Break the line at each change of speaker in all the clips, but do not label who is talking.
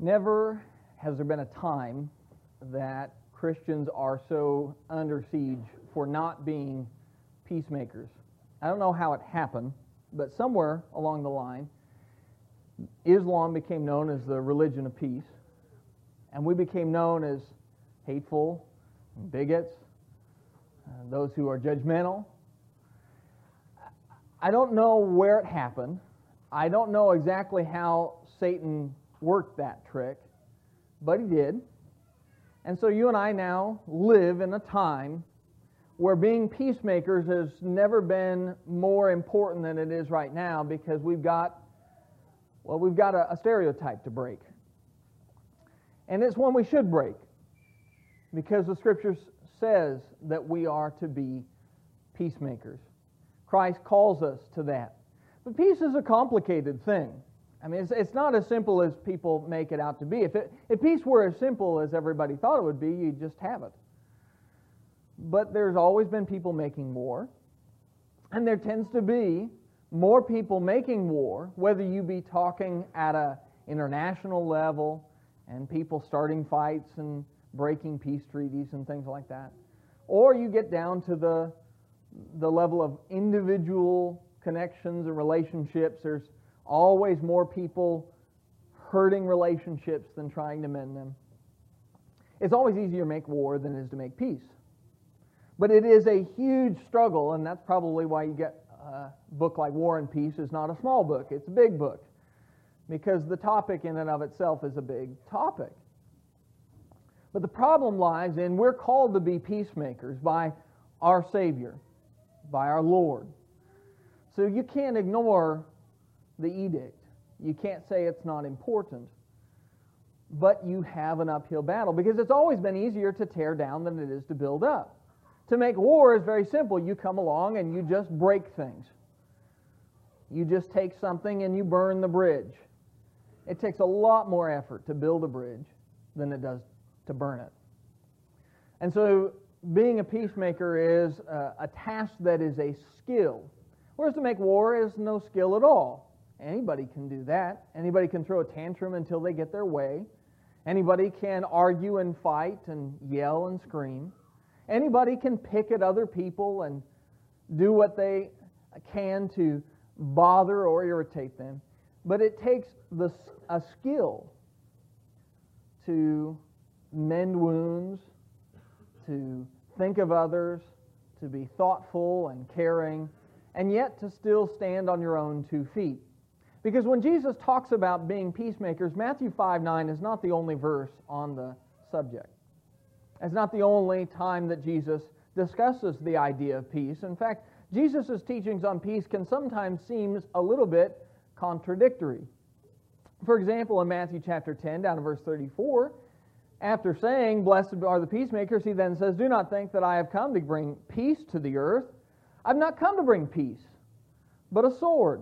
Never has there been a time that Christians are so under siege for not being peacemakers. I don't know how it happened, but somewhere along the line, Islam became known as the religion of peace, and we became known as hateful, bigots, those who are judgmental. I don't know where it happened. I don't know exactly how Satan worked that trick, but he did. And so you and I now live in a time where being peacemakers has never been more important than it is right now, because we've got a stereotype to break. And it's one we should break, because the Scripture says that we are to be peacemakers. Christ calls us to that. But peace is a complicated thing. I mean, it's not as simple as people make it out to be. If peace were as simple as everybody thought it would be, you'd just have it. But there's always been people making war, and there tends to be more people making war, whether you be talking at an international level and people starting fights and breaking peace treaties and things like that, or you get down to the level of individual connections and relationships. There's always more people hurting relationships than trying to mend them. It's always easier to make war than it is to make peace. But it is a huge struggle, and that's probably why you get a book like War and Peace is not a small book. It's a big book, because the topic in and of itself is a big topic. But the problem lies in we're called to be peacemakers by our Savior, by our Lord. So you can't ignore the edict. You can't say it's not important. But you have an uphill battle, because it's always been easier to tear down than it is to build up. To make war is very simple. You come along and you just break things. You just take something and you burn the bridge. It takes a lot more effort to build a bridge than it does to burn it. And so being a peacemaker is a task that is a skill, whereas to make war is no skill at all. Anybody can do that. Anybody can throw a tantrum until they get their way. Anybody can argue and fight and yell and scream. Anybody can pick at other people and do what they can to bother or irritate them. But it takes a skill to mend wounds, to think of others, to be thoughtful and caring, and yet to still stand on your own 2 feet. Because when Jesus talks about being peacemakers, Matthew 5:9 is not the only verse on the subject. It's not the only time that Jesus discusses the idea of peace. In fact, Jesus' teachings on peace can sometimes seem a little bit contradictory. For example, in Matthew chapter 10, down to verse 34, after saying, "Blessed are the peacemakers," he then says, "Do not think that I have come to bring peace to the earth. I've not come to bring peace, but a sword."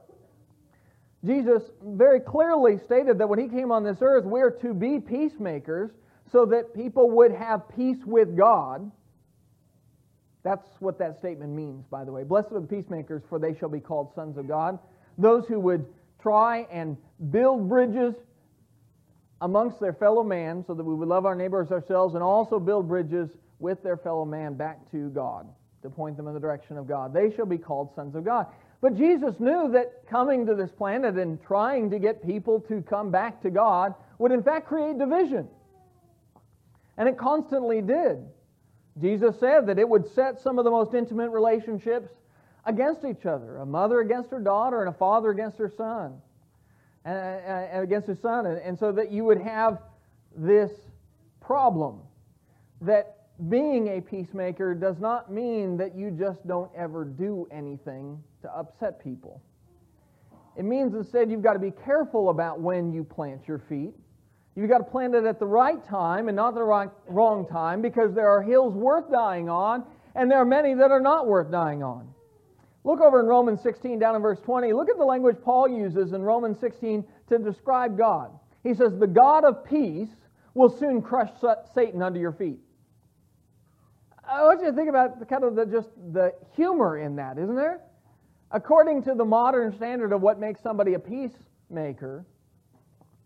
Jesus very clearly stated that when he came on this earth, we're to be peacemakers so that people would have peace with God. That's what that statement means, by the way. Blessed are the peacemakers, for they shall be called sons of God. Those who would try and build bridges amongst their fellow man so that we would love our neighbors ourselves, and also build bridges with their fellow man back to God, to point them in the direction of God. They shall be called sons of God. But Jesus knew that coming to this planet and trying to get people to come back to God would in fact create division. And it constantly did. Jesus said that it would set some of the most intimate relationships against each other. A mother against her daughter, and a father against her son. And against his son. And so that you would have this problem that being a peacemaker does not mean that you just don't ever do anything to upset people. It means instead you've got to be careful about when you plant your feet. You've got to plant it at the right time and not the wrong time, because there are hills worth dying on, and there are many that are not worth dying on. Look over in Romans 16, down in verse 20. Look at the language Paul uses in Romans 16 to describe God. He says, "The God of peace will soon crush Satan under your feet." I want you to think about the humor in that, isn't there? According to the modern standard of what makes somebody a peacemaker,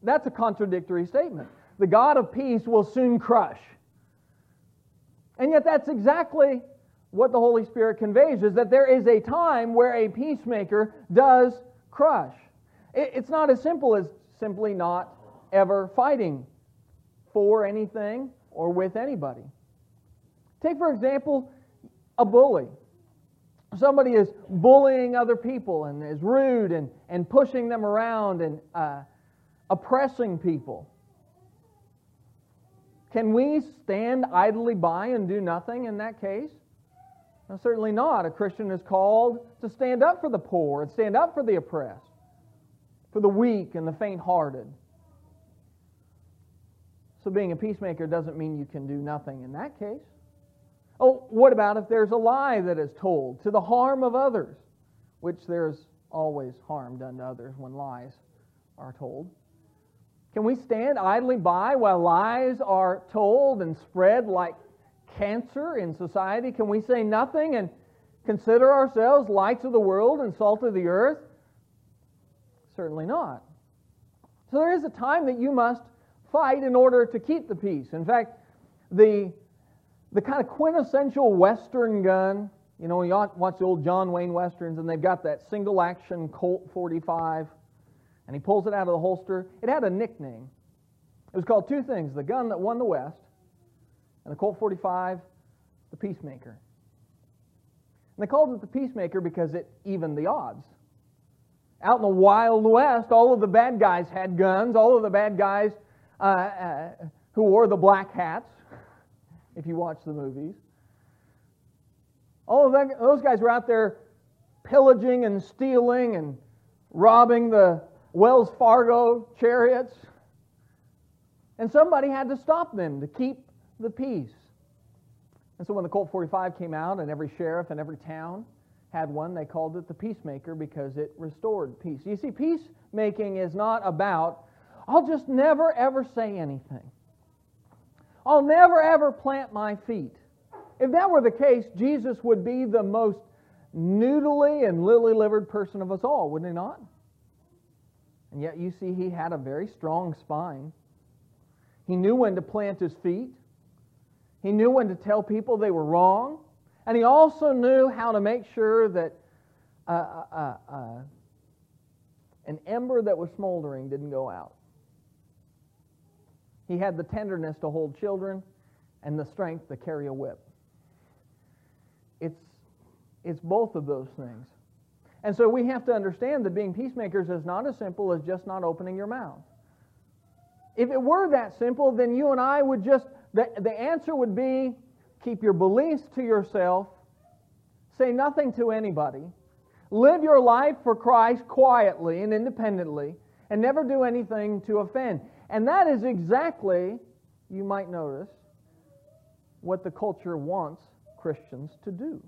That's a contradictory statement. The God of peace will soon crush. And yet that's exactly what the Holy Spirit conveys, is that there is a time where a peacemaker does crush. It's not as simple as simply not ever fighting for anything or with anybody. Take, for example, a bully. Somebody is bullying other people and is rude and pushing them around and oppressing people. Can we stand idly by and do nothing in that case? No, certainly not. A Christian is called to stand up for the poor and stand up for the oppressed, for the weak and the faint-hearted. So being a peacemaker doesn't mean you can do nothing in that case. Oh, what about if there's a lie that is told to the harm of others? Which there's always harm done to others when lies are told. Can we stand idly by while lies are told and spread like cancer in society? Can we say nothing and consider ourselves lights of the world and salt of the earth? Certainly not. So there is a time that you must fight in order to keep the peace. In fact, the kind of quintessential Western gun, you know, you watch the old John Wayne Westerns, and they've got that single-action Colt 45, and he pulls it out of the holster. It had a nickname. It was called two things: the gun that won the West, and the Colt 45, the Peacemaker. And they called it the Peacemaker because it evened the odds. Out in the Wild West, all of the bad guys had guns. All of the bad guys who wore the black hats, if you watch the movies, all of those guys were out there pillaging and stealing and robbing the Wells Fargo chariots. And somebody had to stop them to keep the peace. And so when the Colt 45 came out, and every sheriff in every town had one, they called it the Peacemaker because it restored peace. You see, peacemaking is not about, I'll just never ever say anything. I'll never ever plant my feet. If that were the case, Jesus would be the most noodly and lily-livered person of us all, wouldn't he not? And yet you see he had a very strong spine. He knew when to plant his feet. He knew when to tell people they were wrong. And he also knew how to make sure that an ember that was smoldering didn't go out. He had the tenderness to hold children and the strength to carry a whip. It's both of those things. And so we have to understand that being peacemakers is not as simple as just not opening your mouth. If it were that simple, then you and I would just, the answer would be, keep your beliefs to yourself, say nothing to anybody, live your life for Christ quietly and independently, and never do anything to offend. And that is exactly, you might notice, what the culture wants Christians to do.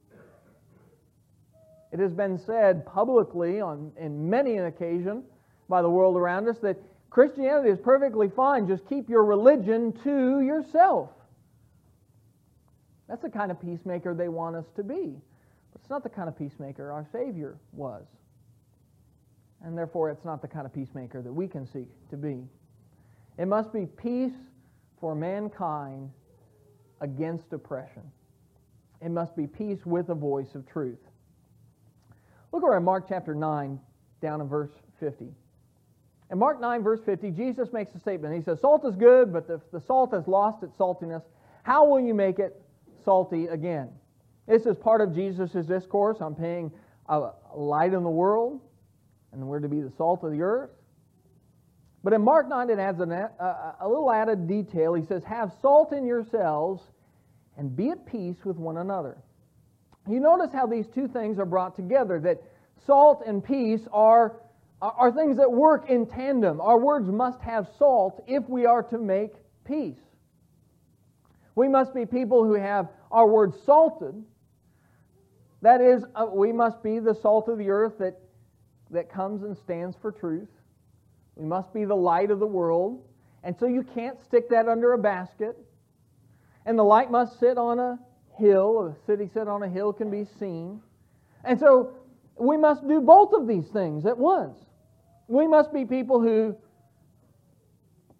It has been said publicly in many an occasion by the world around us that Christianity is perfectly fine, just keep your religion to yourself. That's the kind of peacemaker they want us to be. But it's not the kind of peacemaker our Savior was. And therefore it's not the kind of peacemaker that we can seek to be. It must be peace for mankind against oppression. It must be peace with a voice of truth. Look over at Mark chapter 9, down in verse 50. In Mark 9, verse 50, Jesus makes a statement. He says, salt is good, but if the salt has lost its saltiness, how will you make it salty again? This is part of Jesus' discourse on being a light in the world, and we're to be the salt of the earth. But in Mark 9, it adds a little added detail. He says, have salt in yourselves and be at peace with one another. You notice how these two things are brought together, that salt and peace are things that work in tandem. Our words must have salt if we are to make peace. We must be people who have our words salted. That is, we must be the salt of the earth that comes and stands for truth. We must be the light of the world. And so you can't stick that under a basket. And the light must sit on a hill. A city set on a hill can be seen. And so we must do both of these things at once. We must be people who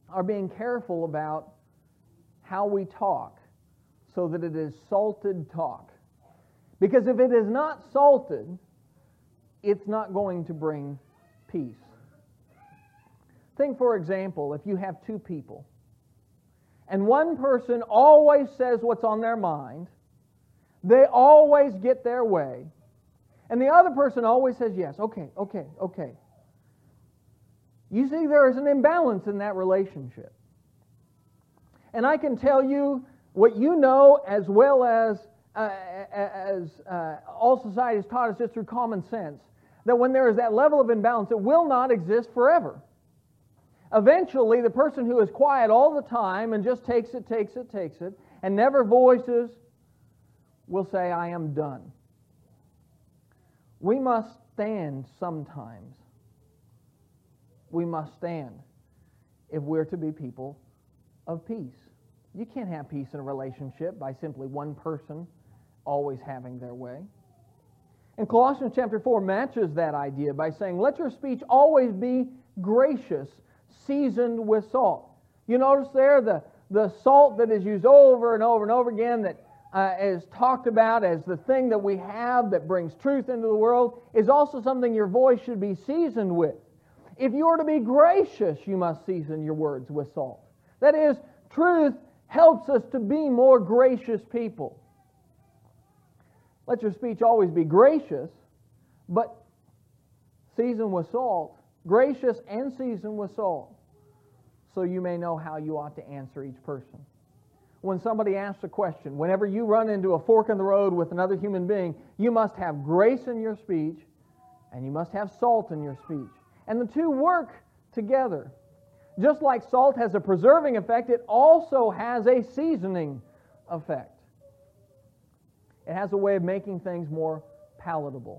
are being careful about how we talk so that it is salted talk. Because if it is not salted, it's not going to bring peace. Think, for example, if you have two people, and one person always says what's on their mind, they always get their way, and the other person always says yes, okay. You see, there is an imbalance in that relationship. And I can tell you what you know as well as all society has taught us just through common sense, that when there is that level of imbalance, it will not exist forever. Eventually, the person who is quiet all the time and just takes it, and never voices, will say, I am done. We must stand sometimes. We must stand if we're to be people of peace. You can't have peace in a relationship by simply one person always having their way. And Colossians chapter 4 matches that idea by saying, let your speech always be gracious, seasoned with salt. You notice there the salt that is used over and over and over again that is talked about as the thing that we have that brings truth into the world is also something your voice should be seasoned with. If you are to be gracious, you must season your words with salt. That is, truth helps us to be more gracious people. Let your speech always be gracious, but seasoned with salt. Gracious and seasoned with salt, so you may know how you ought to answer each person. When somebody asks a question, whenever you run into a fork in the road with another human being, you must have grace in your speech, and you must have salt in your speech. And the two work together. Just like salt has a preserving effect, it also has a seasoning effect. It has a way of making things more palatable.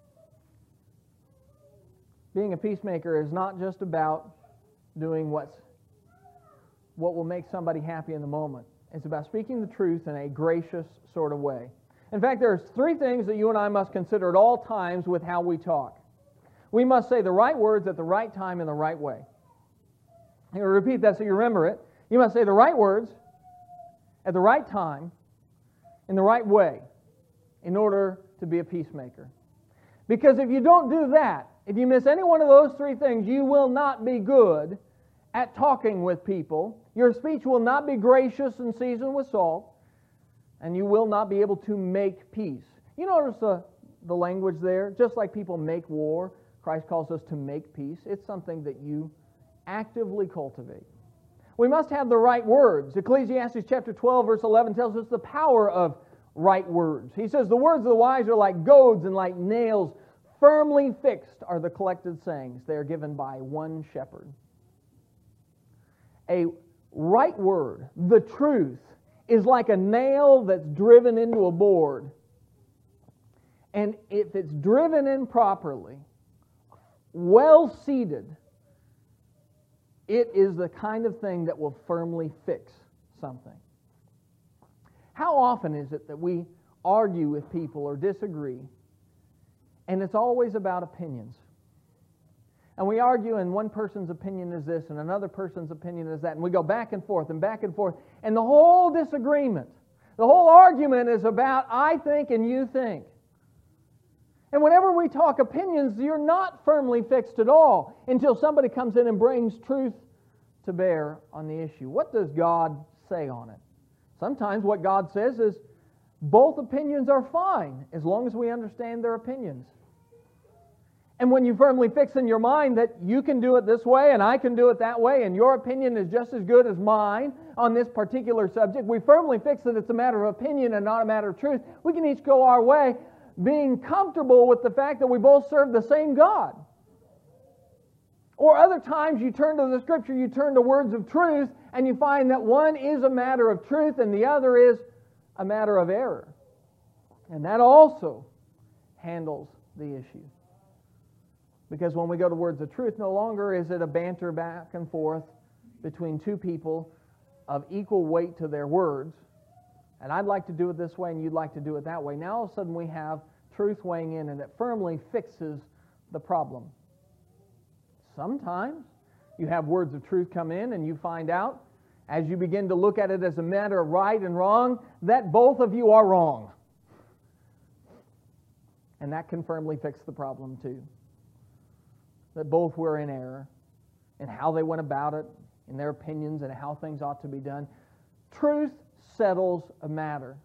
Being a peacemaker is not just about doing what will make somebody happy in the moment. It's about speaking the truth in a gracious sort of way. In fact, there's three things that you and I must consider at all times with how we talk. We must say the right words at the right time in the right way. I'm going to repeat that so you remember it. You must say the right words at the right time in the right way in order to be a peacemaker. Because if you don't do that, if you miss any one of those three things, you will not be good at talking with people. Your speech will not be gracious and seasoned with salt, and you will not be able to make peace. You notice the language there? Just like people make war, Christ calls us to make peace. It's something that you actively cultivate. We must have the right words. Ecclesiastes chapter 12, verse 11 tells us the power of right words. He says, the words of the wise are like goads and like nails, firmly fixed are the collected sayings. They are given by one shepherd. A right word, the truth, is like a nail that's driven into a board. And if it's driven in properly, well seated, it is the kind of thing that will firmly fix something. How often is it that we argue with people or disagree, and it's always about opinions? And we argue, and one person's opinion is this, and another person's opinion is that, and we go back and forth, and the whole disagreement, the whole argument is about I think and you think. And whenever we talk opinions, you're not firmly fixed at all until somebody comes in and brings truth to bear on the issue. What does God say on it? Sometimes what God says is both opinions are fine as long as we understand their opinions. And when you firmly fix in your mind that you can do it this way and I can do it that way and your opinion is just as good as mine on this particular subject, we firmly fix that it's a matter of opinion and not a matter of truth. We can each go our way, being comfortable with the fact that we both serve the same God. Or other times you turn to the Scripture, you turn to words of truth, and you find that one is a matter of truth and the other is a matter of error. And that also handles the issue. Because when we go to words of truth, no longer is it a banter back and forth between two people of equal weight to their words, and I'd like to do it this way and you'd like to do it that way. Now all of a sudden we have truth weighing in and it firmly fixes the problem. Sometimes You have words of truth come in, and you find out, as you begin to look at it as a matter of right and wrong, that both of you are wrong. And that can firmly fix the problem too. That both were in error in how they went about it, in their opinions, and how things ought to be done. Truth settles a matter.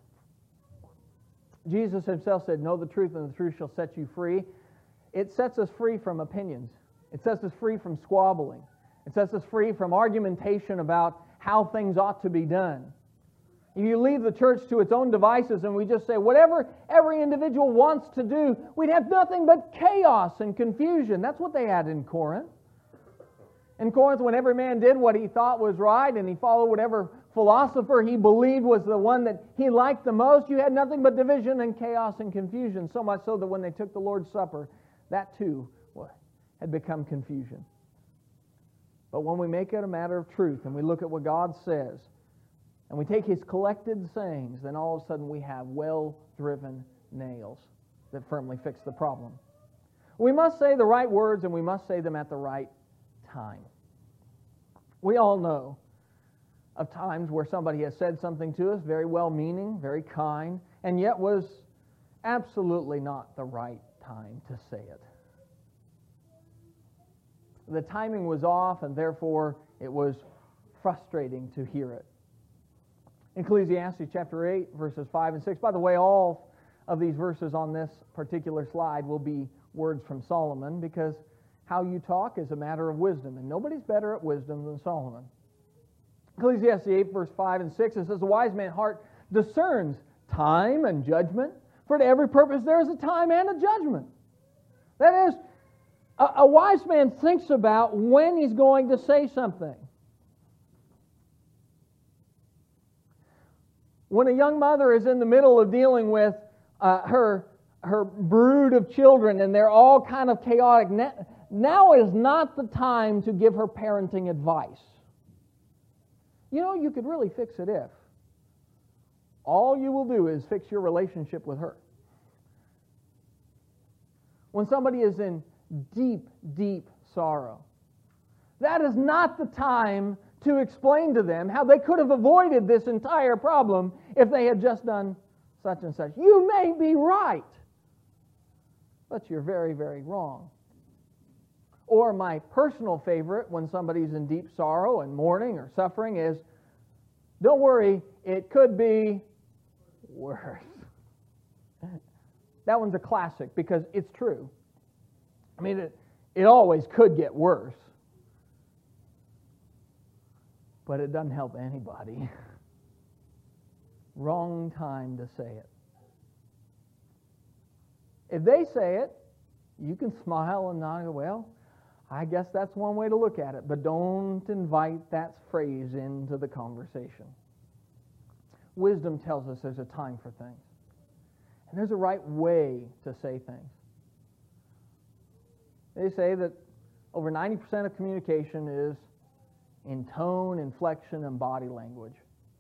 Jesus himself said, "Know the truth, and the truth shall set you free." It sets us free from opinions. It sets us free from squabbling. It sets us free from argumentation about how things ought to be done. If you leave the church to its own devices and we just say whatever every individual wants to do, we'd have nothing but chaos and confusion. That's what they had in Corinth. In Corinth, when every man did what he thought was right and he followed whatever philosopher he believed was the one that he liked the most, you had nothing but division and chaos and confusion, so much so that when they took the Lord's Supper, that too had become confusion. But when we make it a matter of truth and we look at what God says and we take His collected sayings, then all of a sudden we have well-driven nails that firmly fix the problem. We must say the right words and we must say them at the right time. We all know of times where somebody has said something to us, very well-meaning, very kind, and yet was absolutely not the right time to say it. The timing was off, and therefore it was frustrating to hear it. Ecclesiastes chapter 8, verses 5 and 6. By the way, all of these verses on this particular slide will be words from Solomon, because how you talk is a matter of wisdom, and nobody's better at wisdom than Solomon. Ecclesiastes 8, verse 5 and 6, it says, "The wise man's heart discerns time and judgment, for to every purpose there is a time and a judgment." That is, a wise man thinks about when he's going to say something. When a young mother is in the middle of dealing with her brood of children and they're all kind of chaotic, now is not the time to give her parenting advice. You know, you could really fix it if all you will do is fix your relationship with her. When somebody is in deep, deep sorrow, that is not the time to explain to them how they could have avoided this entire problem if they had just done such and such. You may be right, but you're very, very wrong. Or my personal favorite when somebody's in deep sorrow and mourning or suffering is, "Don't worry, it could be worse." That one's a classic because it's true. I mean, it always could get worse. But it doesn't help anybody. Wrong time to say it. If they say it, you can smile and nod, well, I guess that's one way to look at it, but don't invite that phrase into the conversation. Wisdom tells us there's a time for things. And there's a right way to say things. They say that over 90% of communication is in tone, inflection, and body language.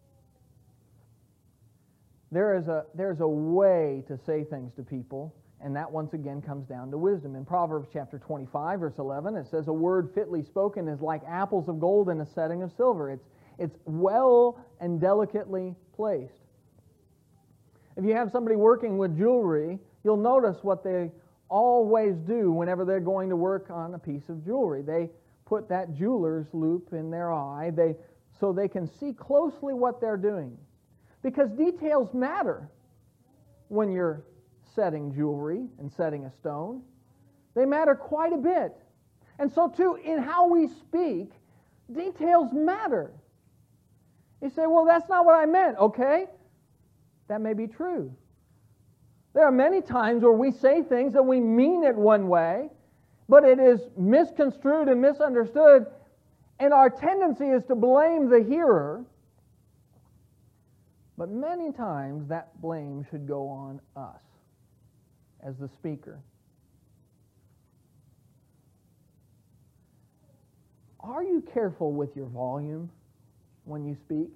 There's a way to say things to people, and that once again comes down to wisdom. In Proverbs chapter 25, verse 11, it says, "A word fitly spoken is like apples of gold in a setting of silver." It's well and delicately placed. If you have somebody working with jewelry, you'll notice what they always do whenever they're going to work on a piece of jewelry. They put that jeweler's loop in their eye so they can see closely what they're doing. Because details matter when you're setting jewelry and setting a stone. They matter quite a bit. And so too, in how we speak, details matter. You say, well, that's not what I meant. Okay, that may be true. There are many times where we say things and we mean it one way, but it is misconstrued and misunderstood, and our tendency is to blame the hearer. But many times that blame should go on us as the speaker. Are you careful with your volume when you speak?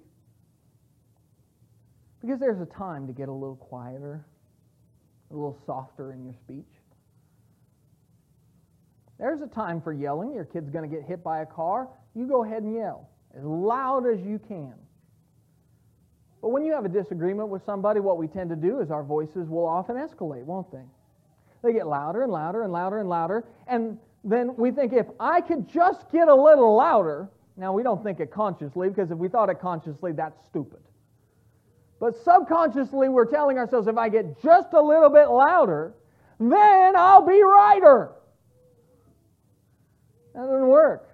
Because there's a time to get a little quieter, a little softer in your speech. There's a time for yelling. Your kid's going to get hit by a car. You go ahead and yell as loud as you can. But when you have a disagreement with somebody, what we tend to do is our voices will often escalate, won't they? They get louder and louder and louder and louder. And then we think, if I could just get a little louder. Now, we don't think it consciously, because if we thought it consciously, that's stupid. But subconsciously, we're telling ourselves, if I get just a little bit louder, then I'll be righter. That doesn't work.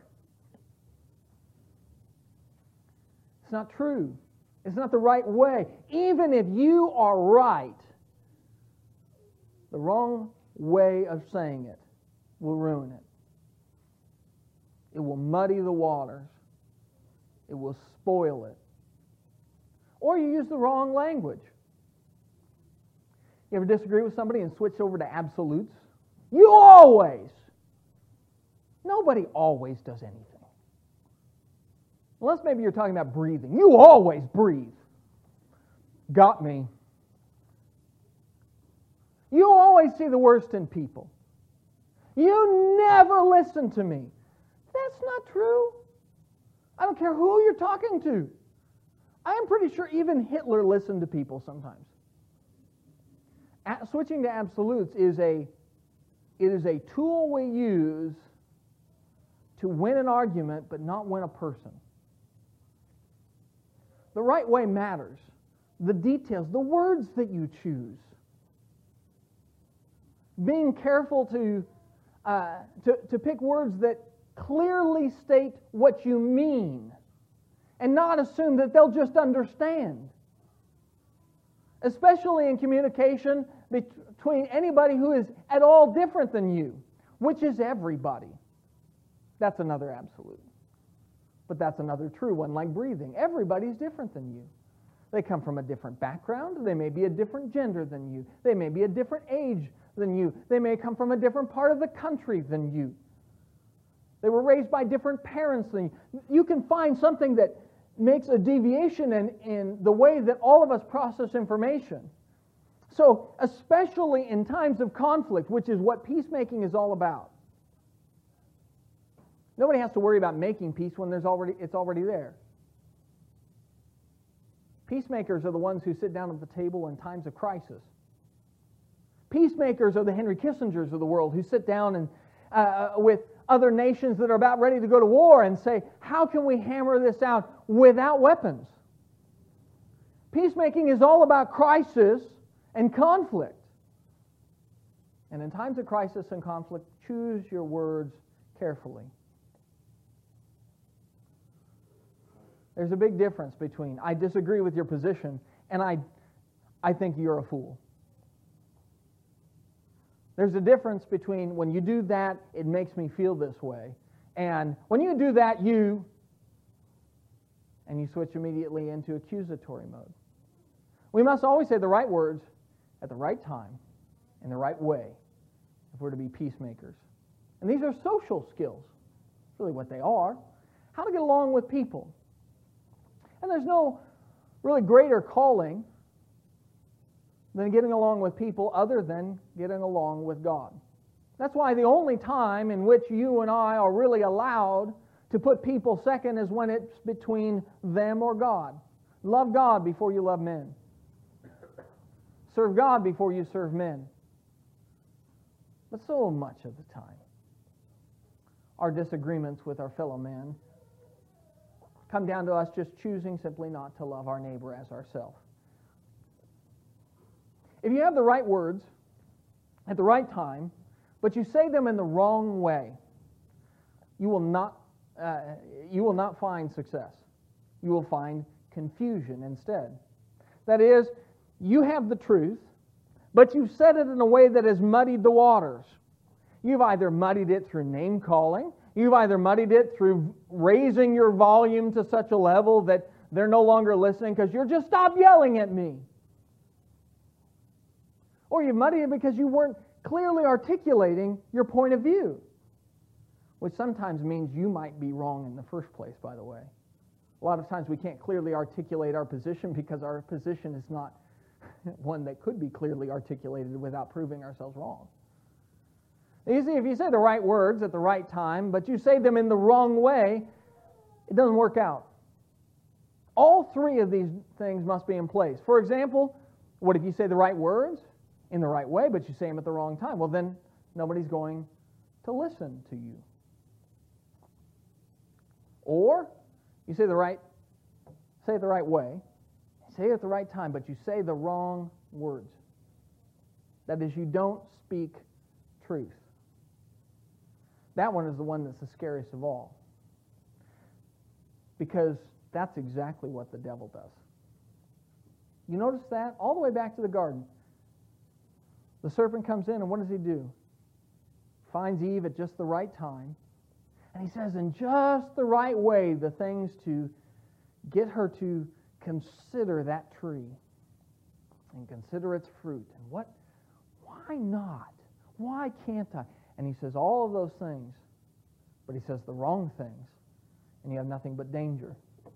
It's not true. It's not the right way. Even if you are right, the wrong way of saying it will ruin it. It will muddy the waters. It will spoil it. Or you use the wrong language. You ever disagree with somebody and switch over to absolutes? You always. Nobody always does anything. Unless maybe you're talking about breathing. You always breathe. Got me. You always see the worst in people. You never listen to me. That's not true. I don't care who you're talking to. I am pretty sure even Hitler listened to people sometimes. Switching to absolutes is a tool we use to win an argument but not win a person. The right way matters. The details, the words that you choose. Being careful to pick words that clearly state what you mean and not assume that they'll just understand. Especially in communication between anybody who is at all different than you, which is everybody. That's another absolute. But that's another true one, like breathing. Everybody's different than you. They come from a different background. They may be a different gender than you. They may be a different age than you. They may come from a different part of the country than you. They were raised by different parents than you. You can find something that makes a deviation in the way that all of us process information. So, especially in times of conflict, which is what peacemaking is all about. Nobody has to worry about making peace when it's already there. Peacemakers are the ones who sit down at the table in times of crisis. Peacemakers are the Henry Kissingers of the world who sit down and with other nations that are about ready to go to war and say, how can we hammer this out without weapons? Peacemaking is all about crisis and conflict. And in times of crisis and conflict, choose your words carefully. There's a big difference between I disagree with your position and I think you're a fool. There's a difference between when you do that, it makes me feel this way, and when you do that, you switch immediately into accusatory mode. We must always say the right words at the right time in the right way if we're to be peacemakers. And these are social skills. That's really what they are. How to get along with people. And there's no really greater calling than getting along with people other than getting along with God. That's why the only time in which you and I are really allowed to put people second is when it's between them or God. Love God before you love men. Serve God before you serve men. But so much of the time, our disagreements with our fellow men come down to us just choosing simply not to love our neighbor as ourselves. If you have the right words at the right time, but you say them in the wrong way, you will not find success. You will find confusion instead. That is, you have the truth, but you've said it in a way that has muddied the waters. You've either muddied it through name-calling, you've either muddied it through raising your volume to such a level that they're no longer listening because you're just stop yelling at me. Or you've muddied it because you weren't clearly articulating your point of view, which sometimes means you might be wrong in the first place, by the way. A lot of times we can't clearly articulate our position because our position is not one that could be clearly articulated without proving ourselves wrong. You see, if you say the right words at the right time, but you say them in the wrong way, it doesn't work out. All three of these things must be in place. For example, what if you say the right words in the right way, but you say them at the wrong time? Well, then nobody's going to listen to you. Or you say it the right way, say it at the right time, but you say the wrong words. That is, you don't speak truth. That one is the one that's the scariest of all. Because that's exactly what the devil does. You notice that? All the way back to the garden. The serpent comes in, and what does he do? Finds Eve at just the right time. And he says in just the right way the things to get her to consider that tree and consider its fruit. And why not? Why can't I? And he says all of those things, but he says the wrong things, and you have nothing but danger.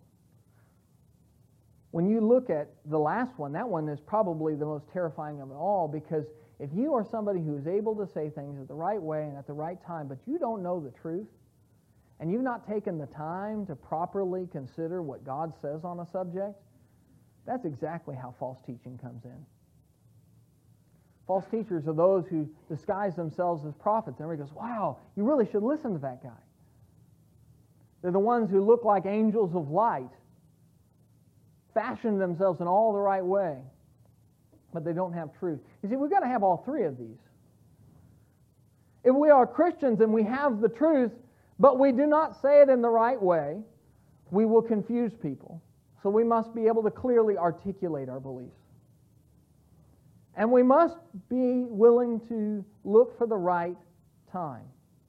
When you look at the last one, that one is probably the most terrifying of it all, because if you are somebody who is able to say things at the right way and at the right time, but you don't know the truth, and you've not taken the time to properly consider what God says on a subject, that's exactly how false teaching comes in. False teachers are those who disguise themselves as prophets. And everybody goes, wow, you really should listen to that guy. They're the ones who look like angels of light, fashion themselves in all the right way, but they don't have truth. You see, we've got to have all three of these. If we are Christians and we have the truth, but we do not say it in the right way, we will confuse people. So we must be able to clearly articulate our beliefs. And we must be willing to look for the right time.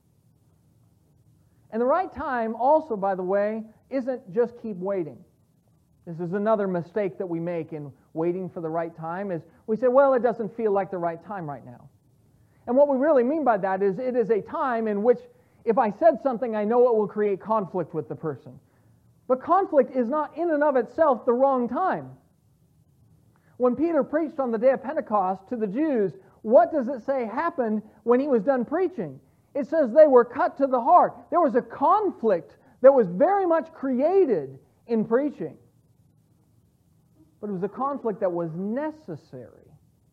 And the right time also, by the way, isn't just keep waiting. This is another mistake that we make in waiting for the right time, is we say, well, it doesn't feel like the right time right now. And what we really mean by that is it is a time in which if I said something, I know it will create conflict with the person. But conflict is not in and of itself the wrong time. When Peter preached on the day of Pentecost to the Jews, what does it say happened when he was done preaching? It says they were cut to the heart. There was a conflict that was very much created in preaching. But it was a conflict that was necessary.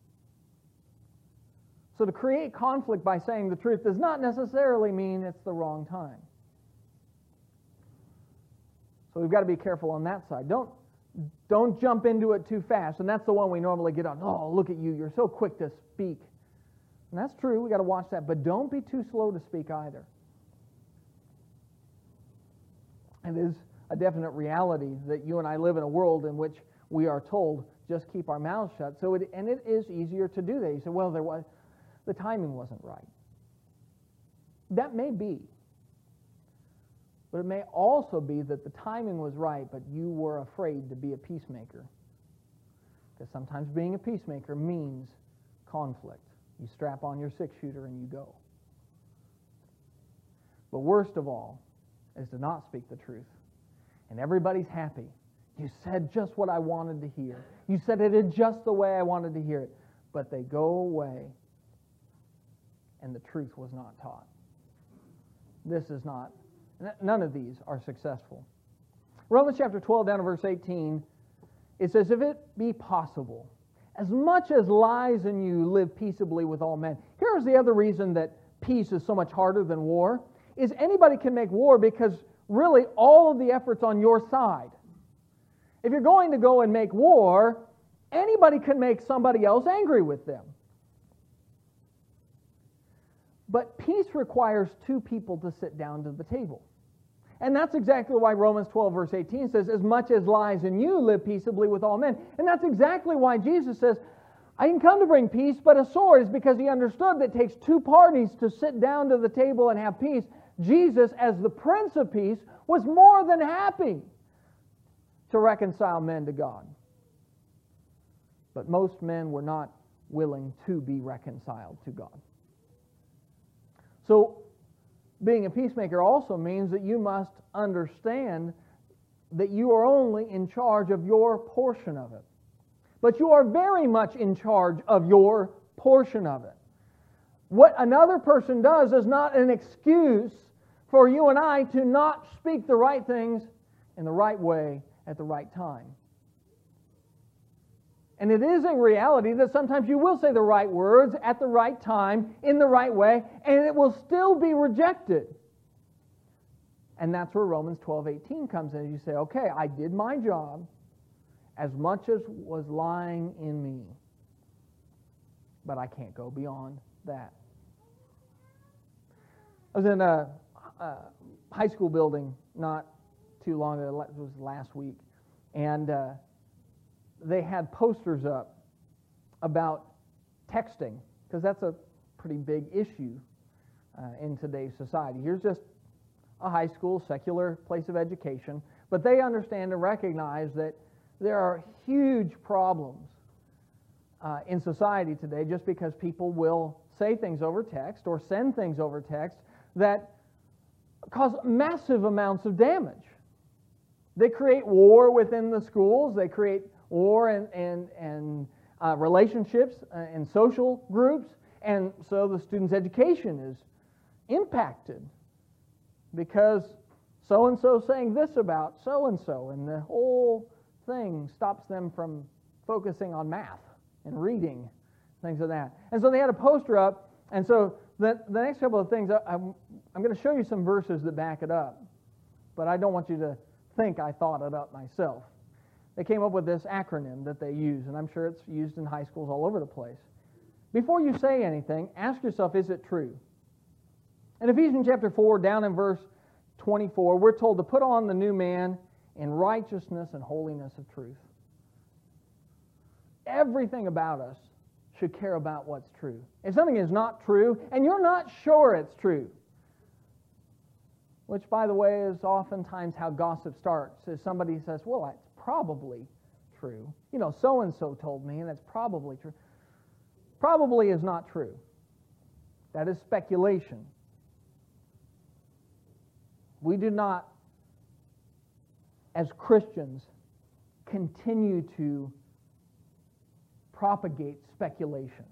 So to create conflict by saying the truth does not necessarily mean it's the wrong time. So we've got to be careful on that side. Don't jump into it too fast. And that's the one we normally get on. Oh, look at you. You're so quick to speak. And that's true. We've got to watch that. But don't be too slow to speak either. It is a definite reality that you and I live in a world in which we are told, just keep our mouths shut. And it is easier to do that. You say, well, the timing wasn't right. That may be. But it may also be that the timing was right, but you were afraid to be a peacemaker. Because sometimes being a peacemaker means conflict. You strap on your 6-shooter and you go. But worst of all is to not speak the truth. And everybody's happy. You said just what I wanted to hear. You said it in just the way I wanted to hear it. But they go away and the truth was not taught. None of these are successful. Romans chapter 12 down to verse 18, it says, if it be possible, as much as lies in you, live peaceably with all men. Here's the other reason that peace is so much harder than war, is anybody can make war because really all of the effort's on your side. If you're going to go and make war, anybody can make somebody else angry with them. But peace requires two people to sit down to the table. And that's exactly why Romans 12 verse 18 says, as much as lies in you, live peaceably with all men. And that's exactly why Jesus says, I didn't come to bring peace, but a sword, is because he understood that it takes two parties to sit down to the table and have peace. Jesus, as the Prince of Peace, was more than happy to reconcile men to God. But most men were not willing to be reconciled to God. So, being a peacemaker also means that you must understand that you are only in charge of your portion of it. But you are very much in charge of your portion of it. What another person does is not an excuse for you and I to not speak the right things in the right way at the right time. And it is a reality that sometimes you will say the right words at the right time, in the right way, and it will still be rejected. And that's where Romans 12:18 comes in. You say, okay, I did my job as much as was lying in me, but I can't go beyond that. I was in a high school building not too long ago, it was last week, and they had posters up about texting, because that's a pretty big issue in today's society. Here's just a high school, secular place of education, but they understand and recognize that there are huge problems in society today just because people will say things over text or send things over text that cause massive amounts of damage. They create war within the schools. They create war and relationships in social groups. And so the student's education is impacted because so-and-so saying this about so-and-so, and the whole thing stops them from focusing on math and reading, things of that. And so they had a poster up, and so the next couple of things, I'm going to show you some verses that back it up, but I don't want you to think I thought it up myself. They came up with this acronym that they use, and I'm sure it's used in high schools all over the place. Before you say anything, ask yourself, is it true? In Ephesians chapter 4, down in verse 24, we're told to put on the new man in righteousness and holiness of truth. Everything about us should care about what's true. If something is not true, and you're not sure it's true, which, by the way, is oftentimes how gossip starts, is somebody says, well, that's probably true. You know, so-and-so told me, and that's probably true. Probably is not true. That is speculation. We do not, as Christians, continue to propagate speculation.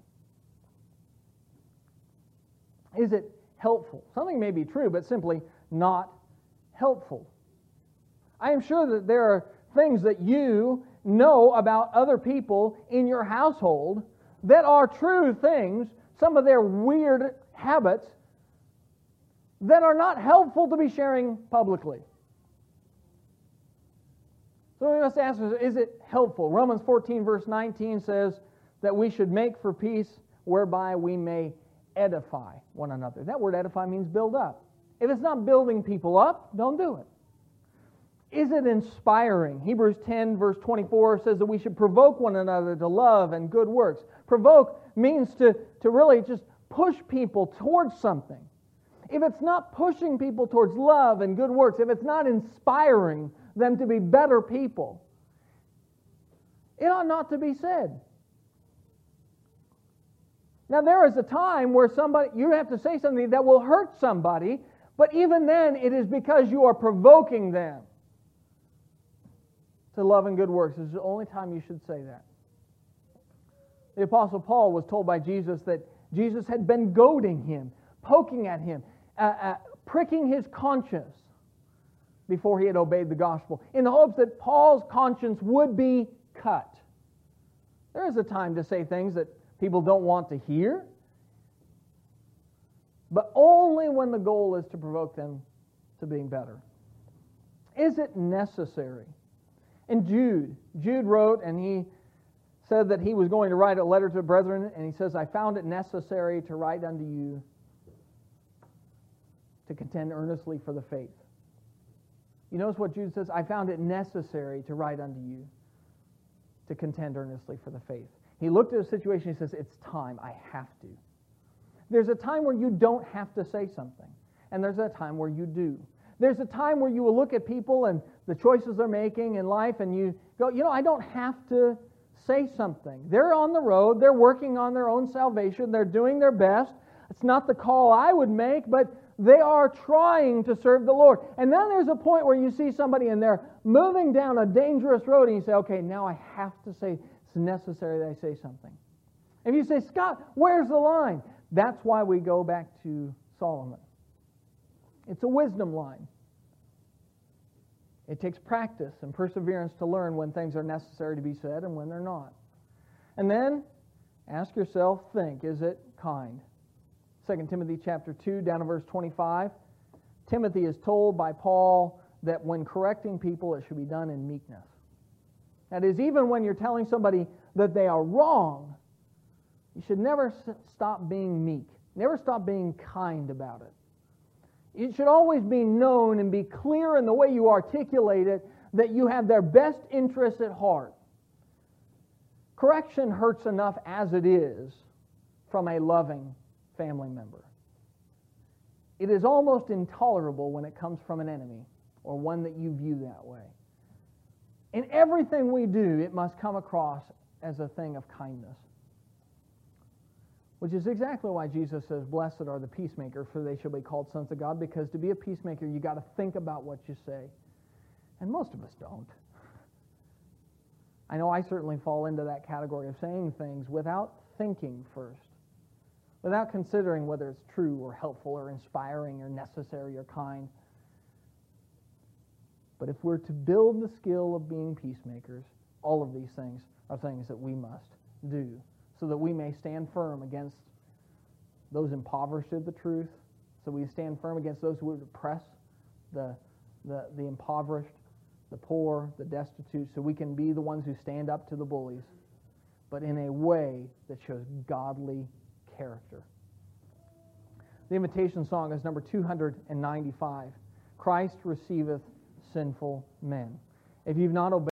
Is it helpful? Something may be true, but simply not helpful. I am sure that there are things that you know about other people in your household that are true things, some of their weird habits, that are not helpful to be sharing publicly. So we must ask, is it helpful? Romans 14 verse 19 says that we should make for peace whereby we may edify one another. That word edify means build up. If it's not building people up, don't do it. Is it inspiring? Hebrews 10 verse 24 says that we should provoke one another to love and good works. Provoke means to really just push people towards something. If it's not pushing people towards love and good works, if it's not inspiring them to be better people, it ought not to be said. Now, there is a time where you have to say something that will hurt somebody, but even then, it is because you are provoking them to love and good works. This is the only time you should say that. The Apostle Paul was told by Jesus that Jesus had been goading him, poking at him, pricking his conscience before he had obeyed the gospel, in the hopes that Paul's conscience would be cut. There is a time to say things that people don't want to hear, but only when the goal is to provoke them to being better. Is it necessary? And Jude wrote, and he said that he was going to write a letter to the brethren, and he says, I found it necessary to write unto you to contend earnestly for the faith. You notice what Jude says? I found it necessary to write unto you to contend earnestly for the faith. He looked at the situation, he says, it's time, I have to. There's a time where you don't have to say something, and there's a time where you do. There's a time where you will look at people and the choices they're making in life, and you go, I don't have to say something. They're on the road, they're working on their own salvation, they're doing their best. It's not the call I would make, but they are trying to serve the Lord. And then there's a point where you see somebody and they're moving down a dangerous road, and you say, okay, now I have to say, it's necessary that I say something. If you say, Scott, where's the line? That's why we go back to Solomon. It's a wisdom line. It takes practice and perseverance to learn when things are necessary to be said and when they're not. And then, ask yourself, think, is it kind? 2 Timothy chapter 2, down to verse 25. Timothy is told by Paul that when correcting people, it should be done in meekness. That is, even when you're telling somebody that they are wrong, you should never stop being meek. Never stop being kind about it. It should always be known and be clear in the way you articulate it that you have their best interests at heart. Correction hurts enough as it is from a loving family member. It is almost intolerable when it comes from an enemy or one that you view that way. In everything we do, it must come across as a thing of kindness. Which is exactly why Jesus says, "Blessed are the peacemakers, for they shall be called sons of God." Because to be a peacemaker, you got to think about what you say. And most of us don't. I know I certainly fall into that category of saying things without thinking first. Without considering whether it's true or helpful or inspiring or necessary or kind. But if we're to build the skill of being peacemakers, all of these things are things that we must do, so that we may stand firm against those impoverished of the truth, so we stand firm against those who would oppress the impoverished, the poor, the destitute, so we can be the ones who stand up to the bullies, but in a way that shows godly character. The invitation song is number 295. Christ receiveth sinful men. If you've not obeyed